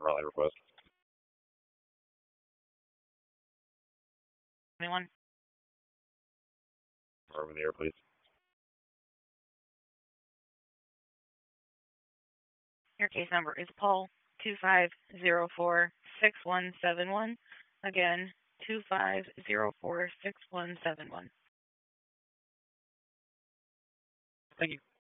Raleigh request. Anyone? Over the air, please. Your case number is Paul 25046171. Again, 25046171. Thank you.